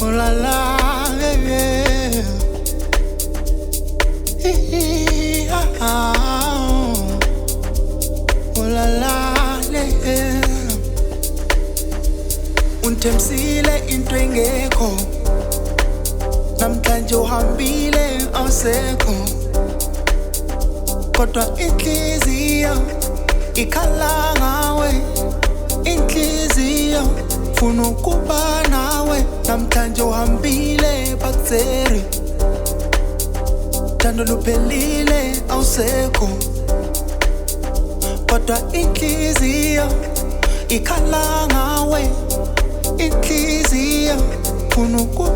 la la, yeah, yeah. Oh la la, yeah. Unthembisile into engekho, namhlanje uhambile awusekho, kodwa inhliziyo ikhala ngawe, inhliziyo funa ukuba nawe, namhlanje uhambile bakutseri, thando luphelile awusekho, kodwa inhliziyo ikhala ngawe, inhliziyo funa ukuba